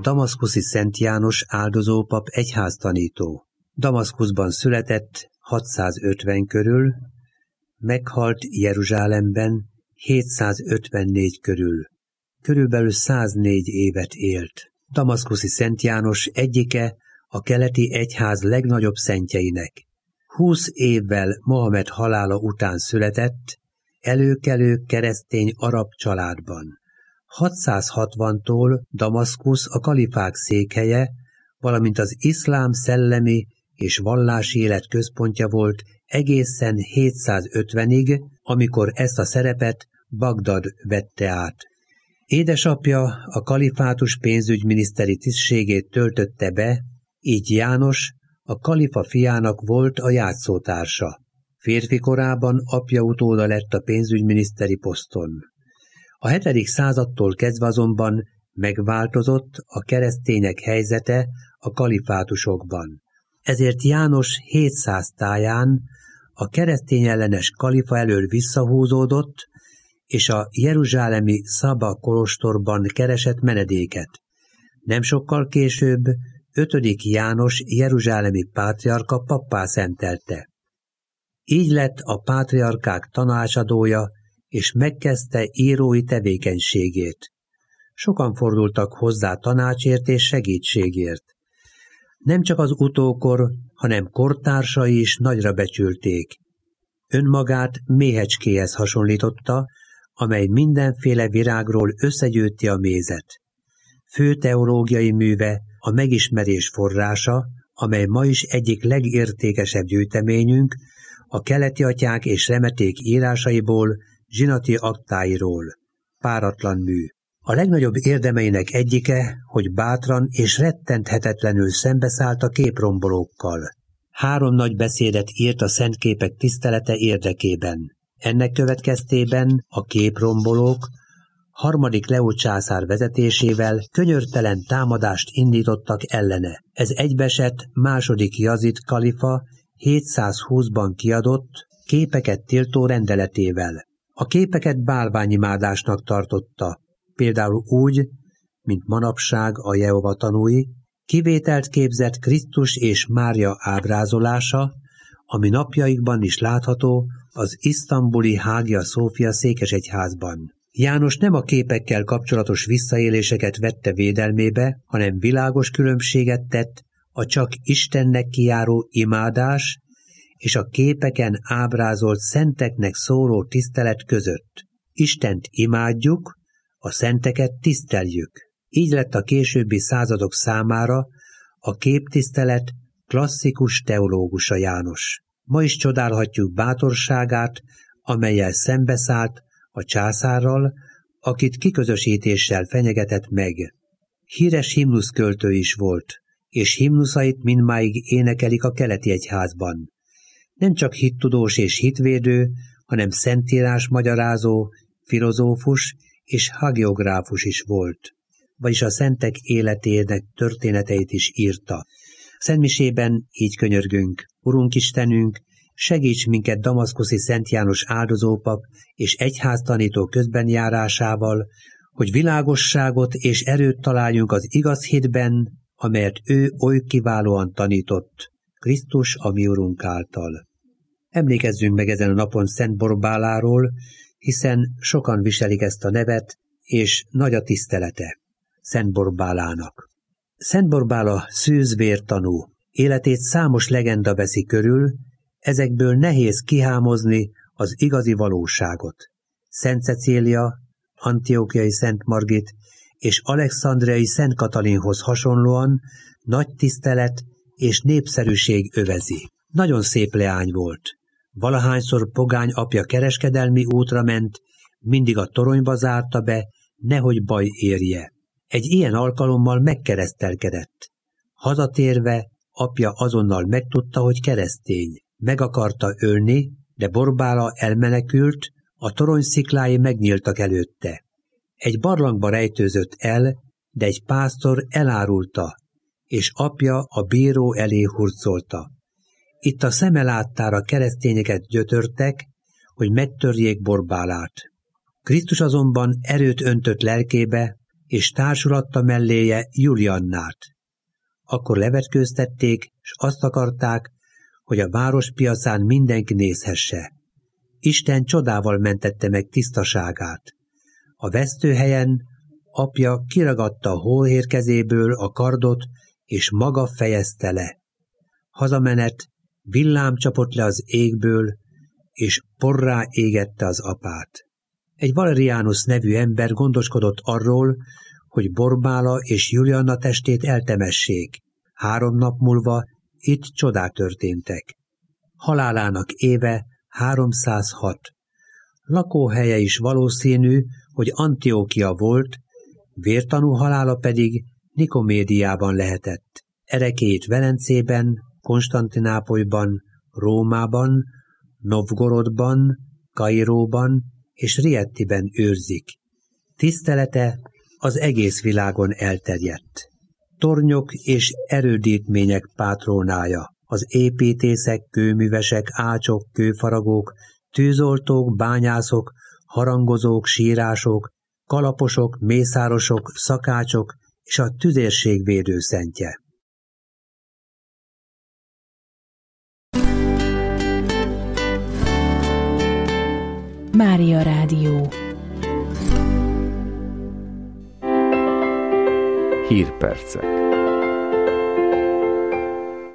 damaszkuszi Szent János áldozópap egyháztanító. Damaszkuszban született 650 körül, meghalt Jeruzsálemben 754 körül. Körülbelül 104 évet élt. Damaszkuszi Szent János egyike a keleti egyház legnagyobb szentjeinek. 20 évvel Mohamed halála után született, előkelő keresztény arab családban. 660-tól Damaszkusz a kalifák székhelye, valamint az iszlám szellemi és vallási élet központja volt egészen 750-ig, amikor ezt a szerepet Bagdad vette át. Édesapja a kalifátus pénzügyminiszteri tisztségét töltötte be, így János a kalifa fiának volt a játszótársa. Férfi korában apja utóda lett a pénzügyminiszteri poszton. A 7. századtól kezdve azonban megváltozott a keresztények helyzete a kalifátusokban. Ezért János 700 táján a keresztény ellenes kalifa elől visszahúzódott, és a jeruzsálemi Szaba kolostorban keresett menedéket. Nem sokkal később 5. János jeruzsálemi pátriarka pappá szentelte. Így lett a pátriarkák tanácsadója, és megkezdte írói tevékenységét. Sokan fordultak hozzá tanácsért és segítségért. Nem csak az utókor, hanem kortársai is nagyra becsülték. Önmagát méhecskéhez hasonlította, amely mindenféle virágról összegyűjti a mézet. Fő teológiai műve a megismerés forrása, amely ma is egyik legértékesebb gyűjteményünk, a keleti atyák és remeték írásaiból, zsinati aktáiról. Páratlan mű. A legnagyobb érdemeinek egyike, hogy bátran és rettenthetetlenül szembeszállt a képrombolókkal. 3 nagy beszédet írt a szent képek tisztelete érdekében. Ennek következtében a képrombolók 3. Leó császár vezetésével könyörtelen támadást indítottak ellene. Ez egybeesett 2. Jazid kalifa 720-ban kiadott képeket tiltó rendeletével. A képeket bálványimádásnak tartotta, például úgy, mint manapság a Jehova tanúi, kivételt képzett Krisztus és Mária ábrázolása, ami napjaikban is látható az isztambuli Hágia Szófia székesegyházban. János nem a képekkel kapcsolatos visszaéléseket vette védelmébe, hanem világos különbséget tett a csak Istennek kijáró imádás és a képeken ábrázolt szenteknek szóló tisztelet között. Istent imádjuk, a szenteket tiszteljük. Így lett a későbbi századok számára a képtisztelet klasszikus teológusa János. Ma is csodálhatjuk bátorságát, amellyel szembeszállt a császárral, akit kiközösítéssel fenyegetett meg. Híres himnuszköltő is volt, és himnuszait mindmáig énekelik a keleti egyházban. Nem csak hittudós és hitvédő, hanem szentírás magyarázó, filozófus és hagiográfus is volt, vagyis a szentek életének történeteit is írta. Szentmisében így könyörgünk: Urunk Istenünk, segíts minket damaszkuszi Szent János áldozópap és egyháztanító közbenjárásával, hogy világosságot és erőt találjunk az igaz hitben, amelyet ő oly kiválóan tanított, Krisztus a mi Urunk által. Emlékezzünk meg ezen a napon Szent Borbáláról, hiszen sokan viselik ezt a nevet, és nagy a tisztelete Szent Borbálának. Szent Borbála szűzvértanú, életét számos legenda veszi körül, ezekből nehéz kihámozni az igazi valóságot. Szent Cecília, Antiochiai Szent Margit és Alexandriai Szent Katalinhoz hasonlóan nagy tisztelet és népszerűség övezi. Nagyon szép leány volt. Valahányszor pogány apja kereskedelmi útra ment, mindig a toronyba zárta be, nehogy baj érje. Egy ilyen alkalommal megkeresztelkedett. Hazatérve apja azonnal megtudta, hogy keresztény. Meg akarta ölni, de Borbála elmenekült, a torony sziklái megnyíltak előtte. Egy barlangba rejtőzött el, de egy pásztor elárulta, és apja a bíró elé hurcolta. Itt a szeme láttára keresztényeket gyötörtek, hogy megtörjék Borbálát. Krisztus azonban erőt öntött lelkébe, és társulatta melléje Juliannát. Akkor levetkőztették, s azt akarták, hogy a város piacán mindenki nézhesse. Isten csodával mentette meg tisztaságát. A vesztőhelyen apja kiragadta a hóhér kezéből a kardot, és maga fejezte le. Hazamenet, villám csapott le az égből, és porrá égette az apát. Egy Valerianus nevű ember gondoskodott arról, hogy Borbála és Julianna testét eltemessék. 3 nap múlva itt csodák történtek. Halálának éve 306. Lakóhelye is valószínű, hogy Antiókia volt, vértanú halála pedig Nikomédiában lehetett. Erekéit Velencében, Konstantinápolyban, Rómában, Novgorodban, Kairóban és Riettiben őrzik. Tisztelete az egész világon elterjedt. Tornyok és erődítmények pátrónája, az építészek, kőművesek, ácsok, kőfaragók, tűzoltók, bányászok, harangozók, sírások, kalaposok, mészárosok, szakácsok és a tüzérség védőszentje. Mária Rádió. Hírpercek.